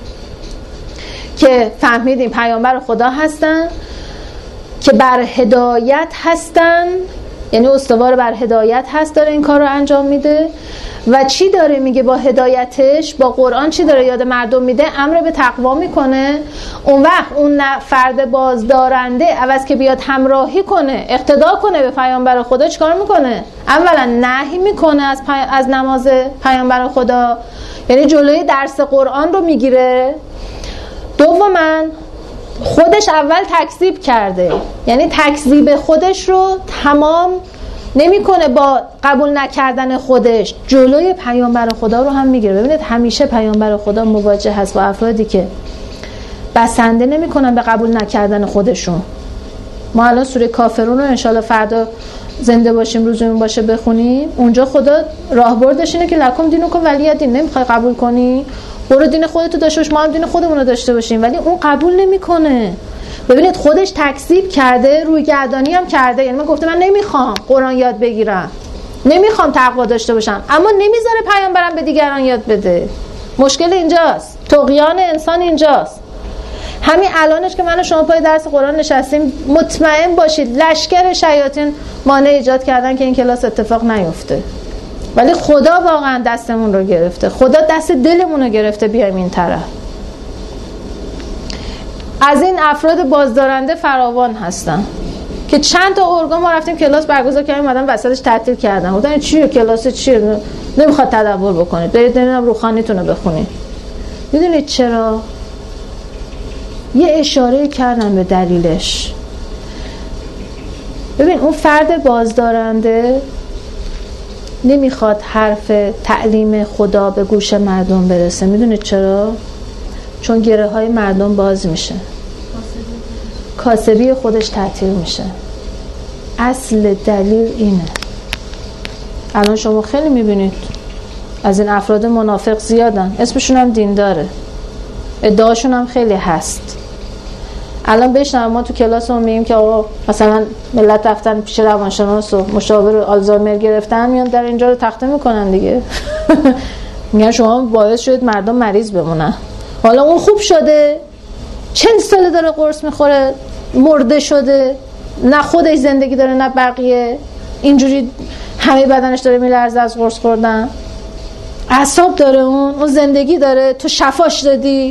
که فهمیدیم پیامبر خدا هستن که بر هدایت هستن، یعنی استوار بر هدایت هست، داره این کار رو انجام میده. و چی داره میگه با هدایتش؟ با قرآن چی داره یاد مردم میده؟ امر به تقوا میکنه. اون وقت اون فرد بازدارنده عوض که بیاد همراهی کنه، اقتدا کنه به پیامبر خدا، چیکار میکنه؟ اولا نهی میکنه از پی... از نماز پیامبر خدا، یعنی جلوی درس قرآن رو میگیره. دوما خودش اول تکذیب کرده، یعنی تکذیب خودش رو تمام نمیکنه با قبول نکردن خودش، جلوی پیامبر خدا رو هم میگیره. ببینید همیشه پیامبر خدا مواجه هست با افرادی که بسنده نمیکنن به قبول نکردن خودشون. ما الان سوره کافرون رو انشالله فردا زنده باشیم روزمون باشه بخونیم. اونجا خدا راهبردش اینه که لکم دینکم ولی دین، نمیخوای قبول کنی برو دین خودتو داشته باش، ما هم دین خودمون رو داشته باشیم. ولی اون قبول نمیکنه. ببینید خودش تکذیب کرده، روی گردانی هم کرده. یعنی من گفته من نمیخوام قرآن یاد بگیرم، نمیخوام تقوا داشته باشم، اما نمیذاره پیامبرم به دیگران یاد بده. مشکل اینجاست، طغیان انسان اینجاست. همین الانش که من و شما پای درس قرآن نشستیم، مطمئن باشید لشکر شیاطین مانع ایجاد کردن که این کلاس اتفاق نیفته. ولی خدا واقعا دستمون رو گرفته، خدا دست دلمون رو گرفته بیایم این طرف. از این افراد بازدارنده فراوان هستن که چند تا ارگان ما رفتیم کلاس برگزار کردیم، اومدن وسطش تعطیل کردن. گفتن چیه کلاس چیه؟ نمیخواد تدبر بکنید، برید نمیدونم روخانیتون رو بخونید. میدونید چرا؟ یه اشاره کردم به دلیلش. ببین اون فرد بازدارنده نمیخواد حرف تعلیم خدا به گوش مردم برسه. میدونید چرا؟ چون گره های مردم باز میشه، کاسبی خودش تعطیل میشه. اصل دلیل اینه. الان شما خیلی میبینید از این افراد منافق زیادن، اسمشون هم دینداره، ادعاشون هم خیلی هست. الان بشنم ما تو کلاسمون میگیم که آقا مثلا ملت رفتن پیش روانشناس و مشاور آلزایمر گرفتن، میان در اینجا رو تخته میکنن دیگه. میگن شما باعث شدید مردم مریض بمونن. حالا اون خوب شده، چند ساله داره قرص میخوره، مرده شده، نه خودش زندگی داره نه بقیه، اینجوری همه بدنش داره میلرزه از قرص خوردن. اعصاب داره اون، اون زندگی داره، تو شفاش دادی.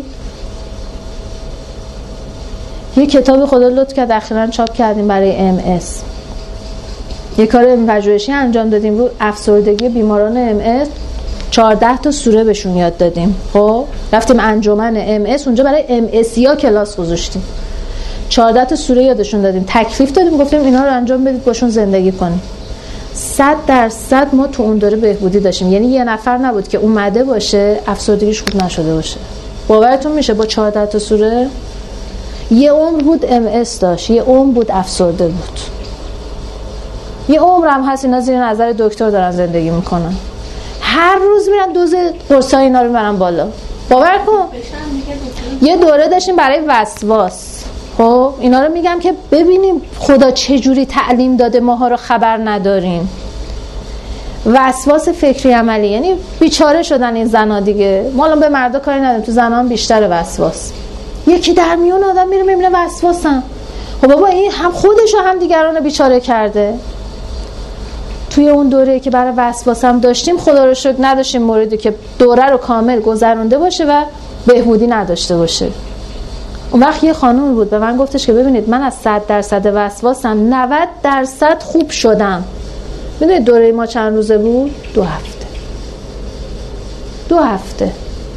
یه کتاب خدا لطف کرد اخیراً چاپ کردیم برای ام اس. یه کار علمی پژوهشی انجام دادیم رو افسردگی بیماران ام اس. چهارده تا سوره بهشون یاد دادیم. خب رفتیم انجمن ام اس، اونجا برای ام اس یا کلاس گذاشتیم. چهارده تا سوره یادشون دادیم، تکلیف دادیم، گفتیم اینا رو انجام بدید باشون زندگی کنیم. صد درصد ما تو اون دوره بهبودی داشتیم. یعنی یه نفر نبود که اومده باشه افسردگیش خوب نشده باشه. باورتون میشه با چهارده تا سوره یه عمر بود ام اس داشت، یه عمر بود افسرده بود، یه عمر هم هست اینا زیر نظر دکتر دارن زندگی میکنن، هر روز میرن دوز قرصای اینا رو میبرن بالا. باور کن یه دوره داشتیم برای وسواس. خب اینا رو میگم که ببینیم خدا چجوری تعلیم داده ماها رو خبر نداریم. وسواس فکری عملی، یعنی بیچاره شدن این زنا دیگه. ما الان به مردا کاری نداریم، تو زنا هم بیشتر وسواس. یکی در میون آدم میره میبینه وسواسم. خب بابا این هم خودش و هم دیگران رو بیچاره کرده. توی اون دوره که برای وسواسم داشتیم خدا رو شکر نداشتیم موردی که دوره رو کامل گذرونده باشه و بهبودی نداشته باشه. اون وقت یه خانومی بود به من گفتش که ببینید من از صد درصد وسواسم نود درصد خوب شدم. میدونید دوره ما چند روزه بود؟ دو هفته. دو هفته.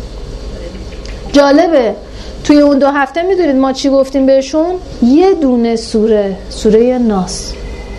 جالبه توی اون دو هفته میدونید ما چی گفتیم بهشون؟ یه دونه سوره، سوره ناس،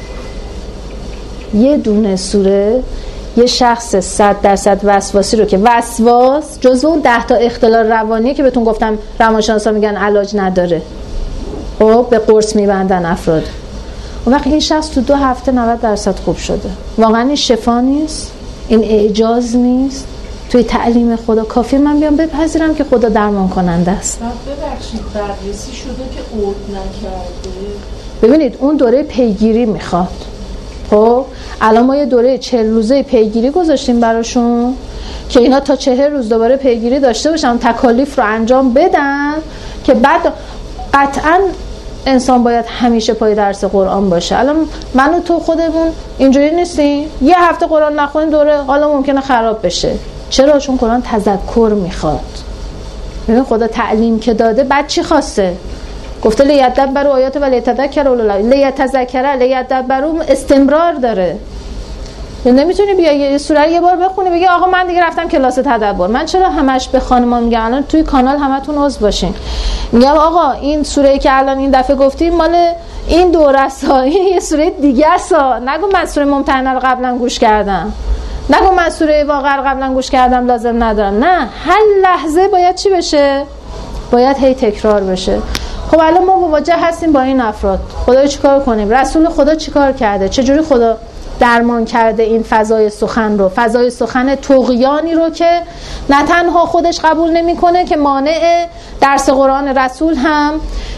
یه دونه سوره یه شخص صد درصد وسواسی رو که وسواس جزو اون ده تا اختلال روانیه که بهتون گفتم روانشناسا میگن علاج نداره، خب به قرص میبندن افراد. اون وقت این شخص تو دو هفته نود درصد خوب شده. واقعا این شفا نیست؟ این اعجاز نیست؟ توی تعلیم خدا کافی من بیام بپذیرم که خدا درمان کننده است. ببخشید بررسی شده که عود نکرده. ببینید اون دوره پیگیری میخواد. خب الان ما یه دوره چهل روزه پیگیری گذاشتیم براشون که اینا تا چهل روز دوباره پیگیری داشته باشن، تکالیف رو انجام بدن که بعد قطعاً انسان باید همیشه پای درس قرآن باشه. الان من و تو خودمون اینجوری نیستیم، یه هفته قرآن نخونیم دوره حالا ممکنه خراب بشه. چرا؟ چون قرآن تذکر میخواد. ببین خدا تعلیم که داده بعد چی خواسته؟ گفته لیدبروا آیات و لیتذکر اولو الالباب. لیتذکر لیدبروا استمرار داره. نمیتونی بیا یه سوره یه بار بخونی بگی آقا من دیگه رفتم کلاس تدبر. من چرا همش به خانم‌ها میگم الان توی کانال همتون عضو باشین، میگم آقا این سوره‌ای که الان این دفعه گفتیم مال این دوره است، این یه سوره دیگه است. نگو من سوره ممتحنه رو قبلا گوش کردم، نگو من سوره واقعه رو قبلا گوش کردم لازم ندارم. نه، هر لحظه باید چی بشه؟ باید هی تکرار بشه. خب الان ما مواجه هستیم با این افراد. خدا چیکار کنیم؟ رسول خدا چیکار کرده؟ چجوری خدا درمان کرده این فضای سخن رو؟ فضای سخن طغیانی رو که نه تنها خودش قبول نمیکنه که مانع درس قرآن رسول هم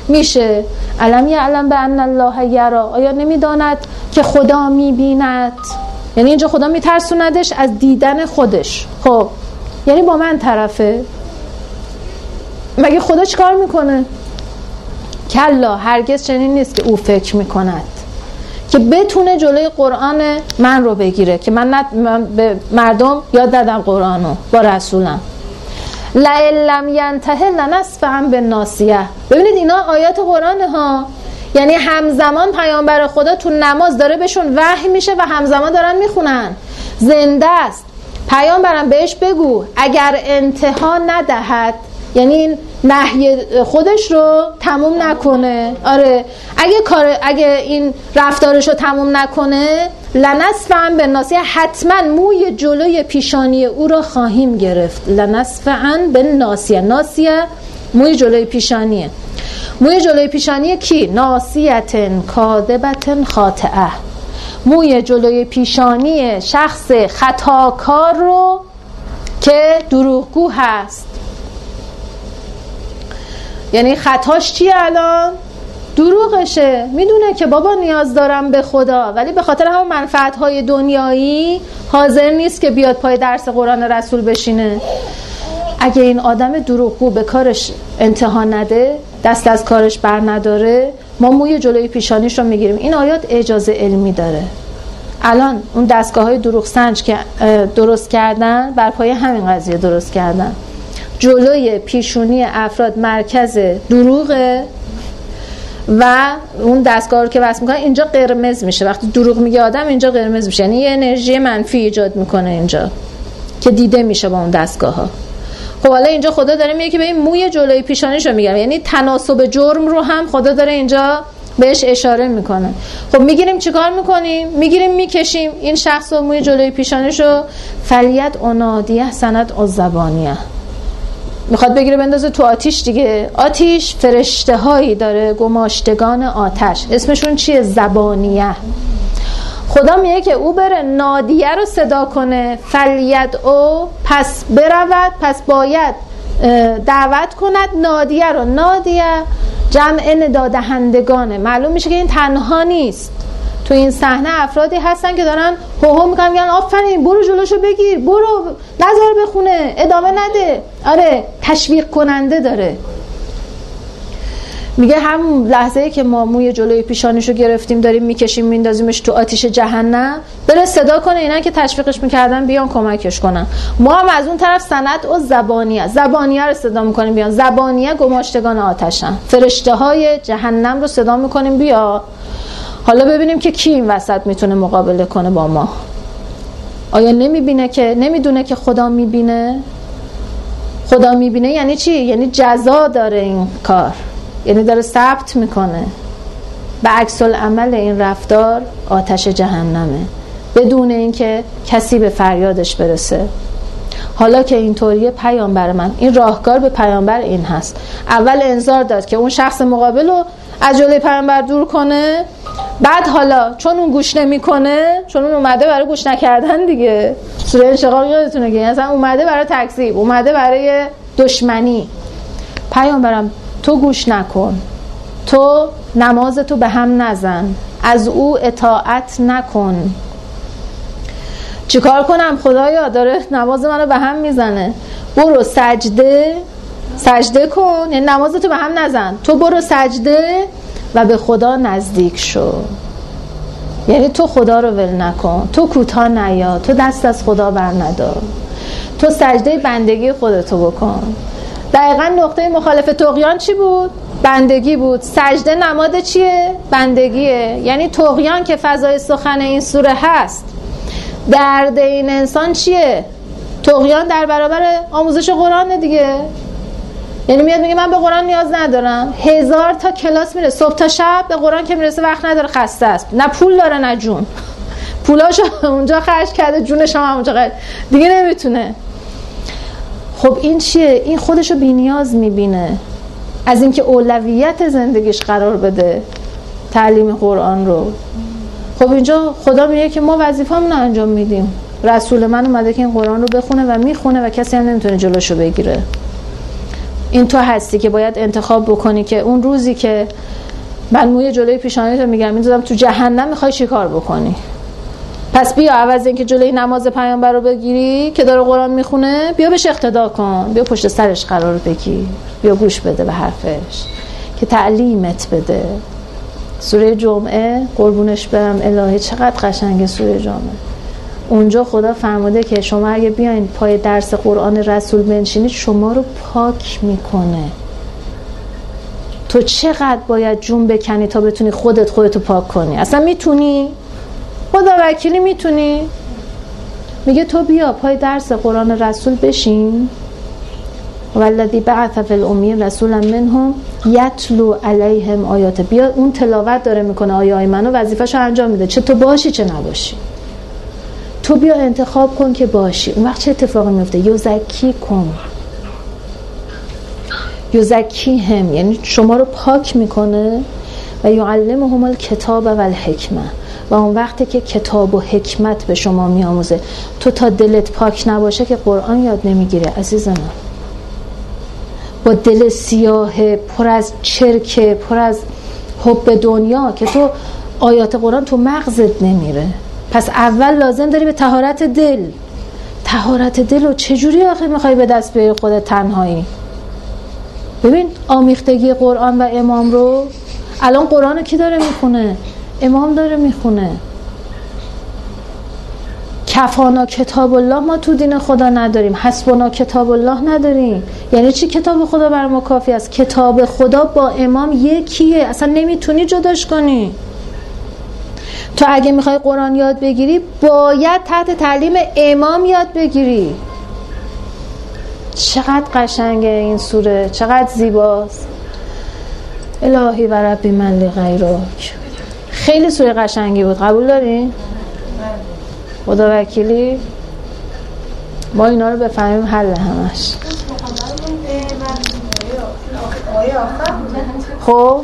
میشه علم یعلم بان الله یرا، آیا نمیداند که خدا میبیند؟ یعنی اینجا خدا میترسوندش از دیدن خودش. خب یعنی با من طرفه. مگه خدا چیکار میکنه؟ کلا، هرگز چنین نیست که او فکر میکند که بتونه جلوی قرآن من رو بگیره که من, نت... من به مردم یاد ندم قرآنو با رسولم. لئن لم ینته لنسفعا بالناصیه. ببینید اینا آیات قرآن ها، یعنی همزمان پیامبر خدا تو نماز داره بهشون وحی میشه و همزمان دارن میخونن، زنده است. پیامبرم بهش بگو اگر انتها ندهد، یعنی این نهی خودش رو تموم نکنه، آره اگه کار اگه این رفتارش رو تموم نکنه، لنسفعا بالناصیه، حتما موی جلوی پیشانی او رو خواهیم گرفت. لنسفعا بالناصیه، ناصیه موی جلوی پیشانیه. موی جلوی پیشانی کی؟ ناصیتن کاذبتن خاطئه، موی جلوی پیشانی شخص خطاکار رو که دروغگو هست. یعنی خطاش چیه الان؟ دروغشه. میدونه که بابا نیاز دارم به خدا، ولی به خاطر همون منفعت‌های دنیایی حاضر نیست که بیاد پای درس قرآن رسول بشینه. اگه این آدم دروغگو به کارش انتها نده، دست از کارش بر نداره، ما موی جلوی پیشانیش رو میگیریم. این آیات اجازه علمی داره. الان اون دستگاه‌های دروغ سنج که درست کردن، بر پای همین قضیه درست کردن. جلوی پیشونی افراد مرکز دروغه و اون دستگاه رو که وصل میکنه اینجا قرمز میشه. وقتی دروغ میگه آدم اینجا قرمز میشه، یعنی یه انرژی منفی ایجاد میکنه اینجا که دیده میشه با اون دستگاه ها. خب حالا اینجا خدا داره میگه که به این موی جلوی پیشانیشو میگم، یعنی تناسب جرم رو هم خدا داره اینجا بهش اشاره میکنه. خب میگیریم چیکار میکنیم؟ میگیریم میکشیم این شخص رو موی جلوی پیشانیشو، فلیت انادیه سند از زبانیه، میخواد بگیره بندازه تو آتیش دیگه. آتیش فرشته هایی داره، گماشتگان آتش، اسمشون چیه؟ زبانیه. خدا میگه که او بره نادیه رو صدا کنه، فلیت او، پس برود، پس باید دعوت کند نادیه رو. نادیه جمع ندادهندگانه. معلوم میشه که این تنها نیست، تو این صحنه افرادی هستن که دارن هو میکنن، میگن آفرین برو جلوشو بگیر، برو نذار بخونه، ادامه نده. آره تشویق کننده داره. میگه همون لحظه‌ای که ما موی جلوی پیشانیشو گرفتیم داریم میکشیم میندازیمش تو آتیش جهنم، بره صدا کنه اینا که تشویقش میکردن بیان کمکش کنن. ما هم از اون طرف سند و زبانیه، زبانیه رو صدا میکنیم بیان. زبانیه گماشتگان آتشن، فرشته های جهنم رو صدا میکنیم بیا. حالا ببینیم که کی این وسط میتونه مقابله کنه با ما. آیا نمیبینه که نمیدونه که خدا میبینه؟ خدا میبینه یعنی چی؟ یعنی جزا داره این کار، یعنی داره ثبت میکنه. به عکس العمل این رفتار آتش جهنمه، بدون اینکه کسی به فریادش برسه. حالا که اینطوریه پیامبر من، این راهکار به پیامبر این هست. اول انذار داد که اون شخص مقابل رو از جلوی پیامبر دور کنه، بعد حالا چون اون گوش نمیکنه، چون اون اومده برای گوش نکردن دیگه، سوره انشقاق یادتونه که اصلا اومده برای تکذیب، اومده برای دشمنی. پیامبرم تو گوش نکن، تو نمازتو به هم نزن، از او اطاعت نکن. چیکار کنم خدایا؟ داره نماز منو به هم میزنه. برو سجده سجده کن، یعنی نمازتو به هم نزن، تو برو سجده و به خدا نزدیک شو. یعنی تو خدا رو ول نکن، تو کوتاه نیا، تو دست از خدا بر ندار، تو سجده بندگی خودتو بکن. دقیقا نقطه مخالف طغیان چی بود؟ بندگی بود. سجده نماد چیه؟ بندگیه. یعنی طغیان که فضای سخن این سوره هست، درد این انسان چیه؟ طغیان در برابر آموزش قرآن دیگه. یعنی میاد میگه من به قرآن نیاز ندارم، هزار تا کلاس میره صبح تا شب، به قرآن که میرسه وقت نداره، خسته است، نه پول داره نه جون، پولاشو اونجا خرج کرده، جونش هم اونجا خرج، دیگه نمیتونه. خب این چیه؟ این خودشو بی نیاز میبینه از اینکه اولویت زندگیش قرار بده تعلیم قرآن رو. خب اینجا خدا میگه که ما وظیفه‌مون رو انجام میدیم، رسول من اومده که این قرآن رو بخونه و میخونه و کسی هم نمیتونه جلوشو بگیره. این تو هستی که باید انتخاب بکنی که اون روزی که من موی جلوی پیشانیتو میگم میذارم تو جهنم، میخوای چی کار بکنی؟ پس بیا عوض اینکه جلوی نماز پیامبر رو بگیری که داره قرآن میخونه، بیا بهش اقتدا کن، بیا پشت سرش قرار بگیر، بیا گوش بده به حرفش که تعلیمت بده. سوره جمعه قربونش برم الهی چقدر قشنگه سوره جمعه. اونجا خدا فرموده که شما اگه بیاین پای درس قرآن رسول بنشینید شما رو پاک میکنه. تو چقدر باید جون بکنی تا بتونی خودت خودتو پاک کنی؟ اصلا میتونی؟ خدا وکیلی میتونی؟ میگه تو بیا پای درس قرآن رسول بشین. والذی بعث فی الامین رسولا منهم یتلو علیهم آیات. بیا اون تلاوت داره میکنه آیای منو، وظیفه‌شو انجام میده، چه تو باشی چه نباشی. تو بیا انتخاب کن که باشی. اون وقت چه اتفاقی میفته؟ یزکی کن، یزکی هم یعنی شما رو پاک میکنه و یعلمهم الکتاب و الحکمه. و اون وقتی که کتاب و حکمت به شما میآموزه، تو تا دلت پاک نباشه که قرآن یاد نمیگیره عزیز من. با دل سیاه پر از چرک، پر از حب دنیا که تو آیات قرآن تو مغزت نمیره. پس اول لازم داری به طهارت دل. طهارت دل رو چجوری آخه میخوای به دست بیاری خودت تنهایی؟ ببین آمیختگی قرآن و امام رو، الان قرآن رو کی داره میخونه؟ امام داره میخونه. کفانا کتاب الله ما تو دین خدا نداریم، حسبنا کتاب الله نداریم. یعنی چی کتاب خدا بر ما کافی است؟ کتاب خدا با امام یکیه، اصلا نمیتونی جداش کنی. تو اگه میخوای قرآن یاد بگیری باید تحت تعلیم امام یاد بگیری. چقدر قشنگه این سوره، چقدر زیباست. الهی و ربی من لغیرک. خیلی سوره قشنگی بود، قبول داری؟ خدا وکیلی ما اینا رو بفهمیم حل همش. خب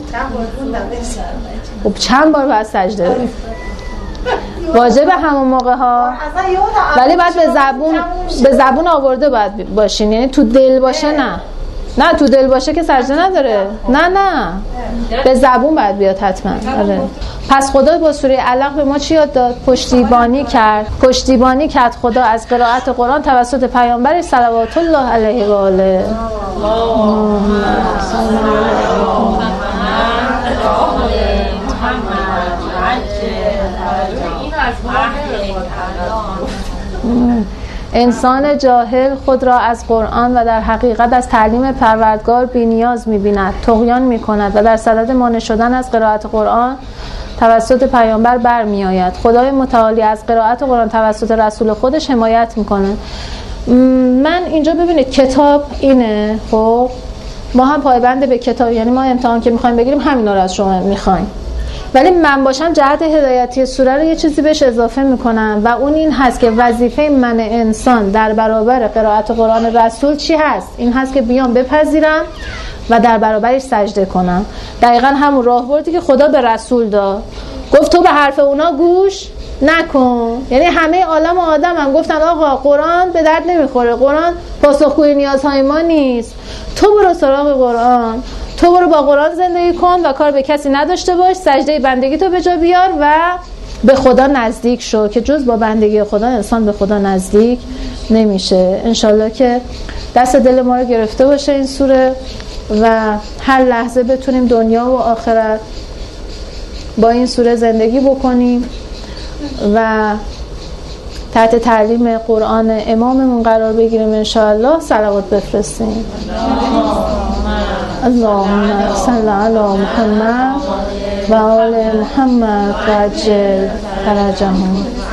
خب چند بار باید سجده بریم؟ واجب همون موقع ها، ولی باید به زبون به زبون آورده باید باشین، یعنی تو دل باشه. نه نه تو دل باشه که سجده نداره. نه نه به زبون باید بیاد حتما. آره. پس خدا با سوره علق به ما چی یاد داد؟ پشتیبانی کرد. پشتیبانی کرد خدا از قرائت قرآن توسط پیامبرش صلوات الله علیه و آله. انسان جاهل خود را از قرآن و در حقیقت از تعلیم پروردگار بی‌نیاز می‌بیند، طغیان می‌کند و در صدد مانع شدن از قرائت قرآن توسط پیامبر برمی‌آید. خدای متعالی از قرائت قرآن توسط رسول خودش حمایت می‌کنه. من اینجا ببینید کتاب اینه، خب ما هم پایبند به کتاب، یعنی ما امتحان که می‌خوایم بگیریم همینا رو از شما می‌خوایم، ولی من باشم جهت هدایتی سوره رو یه چیزی بهش اضافه میکنم و اون این هست که وظیفه من انسان در برابر قرائت قرآن رسول چی هست؟ این هست که بیام بپذیرم و در برابرش سجده کنم. دقیقا همون راهبردی که خدا به رسول داد، گفت تو به حرف اونا گوش نکن. یعنی همه عالم و آدم هم گفتن آقا قرآن به درد نمیخوره، قرآن پاسخگوی نیازهای ما نیست، تو برو سراغ قرآن، تو برو با قرآن زندگی کن و کار به کسی نداشته باش، سجده بندگی تو به جا بیار و به خدا نزدیک شو، که جز با بندگی خدا انسان به خدا نزدیک نمیشه. انشالله که دست دل ما رو گرفته باشه این سوره و هر لحظه بتونیم دنیا و آخرت با این سوره زندگی بکنیم و تحت تعلیم قرآن اماممون قرار بگیریم. انشاءالله صلوات بفرستیم. اللهم صل علی محمد و آل محمد و عجل فرجهم.